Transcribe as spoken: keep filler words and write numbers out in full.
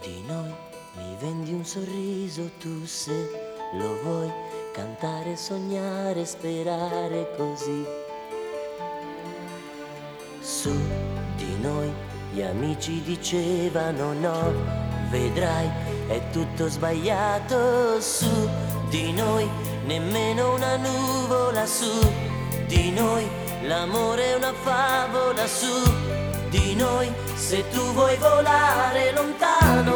di noi mi vendi un sorriso tu se lo vuoi cantare, sognare, sperare così. Su di noi gli amici dicevano no, vedrai è tutto sbagliato. Su di noi nemmeno una nuvola, su di noi l'amore è una favola, su di noi se tu vuoi volare lontano